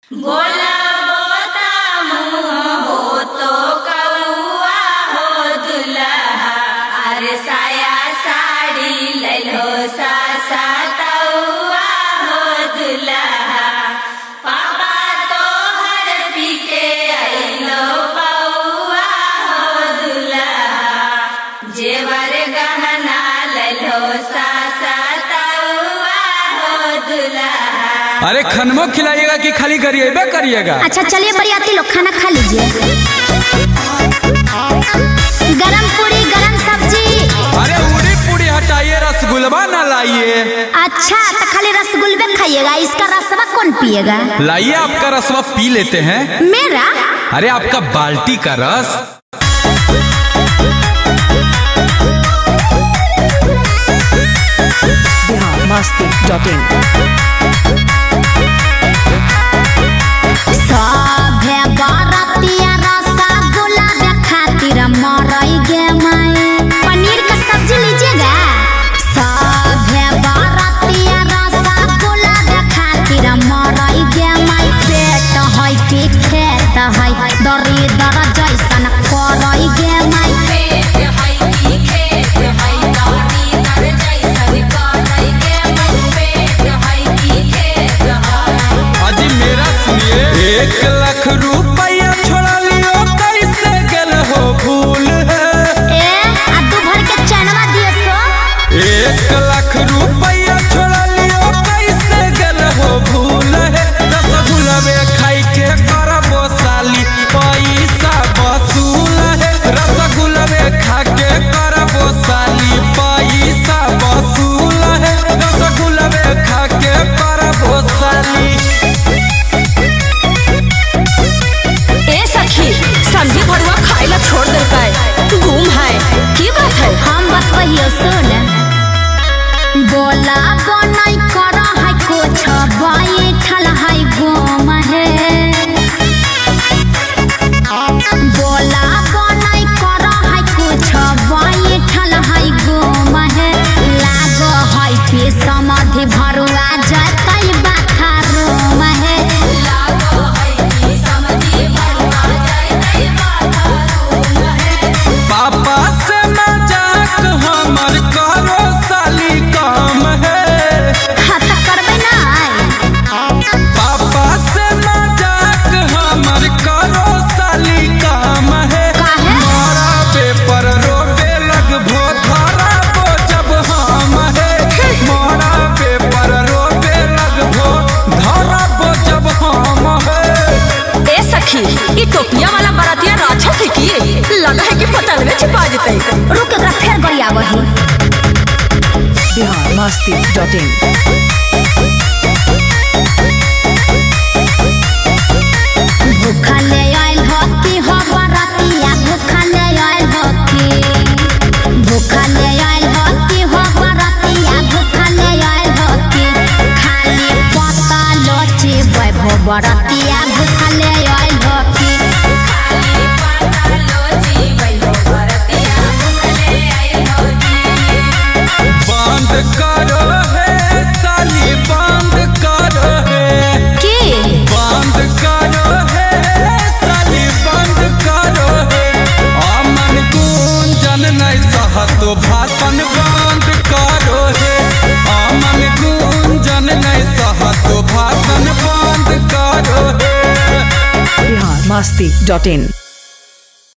बोला बोता मुँह हो तो कौआ हो दुल्हा, अरे साया साड़ी ललो सासा तौआ हो दुल्हा। पापा तो हर पी के आइलो पौआ हो दुल्हा, जेवर गहना ललो सासा तौआ हो दुल्हा। अरे खनमो खिलाइएगा कि खाली गरिएबे करिएगा? अच्छा चलिए बरियाती लोग खाना खा लीजिए। गरम पूरी गरम सब्जी। अरे पूरी पूरी हटाइए, रसगुल्ला ना लाइए। अच्छा तो खाली रसगुल्ले खाइएगा, इसका रसवा कौन पिएगा? लाइए, आपका रसवा पी लेते हैं। मेरा? अरे आपका बाल्टी का रस। biharmasti.in सभे बरतिया रसगुल्ला दे खातिर मरई गे माई। पनीर का सब्जी लीजिएगा। सभे बरतिया रसगुल्ला दे खातिर मरई गे माई। पेट है कि खेत है दरिदर जैसन करई गे माई। पेट है कि खेत है दरिदर जैसन करई गे माई। पेट है कि खेत है। अजी मेरा सुनिए, 1 लाख रुपया छोड़ा लियो, कैसे गल हो भूल है। आ दू भर के चनवा दिए सो। 1 लाख रुपया छोड़ा लियो, कैसे गल हो भूल है। रसगुल्ला में खाई के करबो साली, पैसा वसूल है। रसगुल्ला में खा के करबो साली, पैसा वसूल है। रसगुल्ला में खा के करबो साली। ए सखी, सब्जी भरुआ खाइला छोड़ देलकै, गुम है की बात है? हम बतबहियो सुन। बोला बनई कर है कुछ बैठल है गोम है। बोला बनई कर है कुछ बैठल है गोम है। लाग है कि समाधि भरुआ जतै बाथरूम है। लागो है कि समझी भरुआ जैतै बाथरूम है। पापा से मजाक हमर करो साली काम है। हाँ तो करबै ना। पापा से मजाक हमर करो साली काम है। काहे? मारा पेपर रोबे लगभो धराबो जब हम है। मारा पेपर रोबे लगभो धराबो जब हम है। ए सखी, ई टोपिया वाला बरातिया राक्षस है की? लगा है कि पतंग में छिपा जतै। रुक एकरा फेर गरियाबही। biharmasti.in भूखले आइल हो कि हो बरतिया। भूखले आइल हो कि भूखले आइल हो कि हो बरतिया। भूखले आइल हो कि खाली पता लोची वैभव बरतिया। भूखले आइल हो कि खाली पाता लोची बैलो भरतिया। भूखले आई होगी। बंद करो है साली, बंद करो है। की बंद करो है साली, बंद करो है। अमन गुंजन नहीं सहतो भाषण बंद करो है। अमन गुंजन नहीं सहतो भाषण बंद करो है। biharmasti.in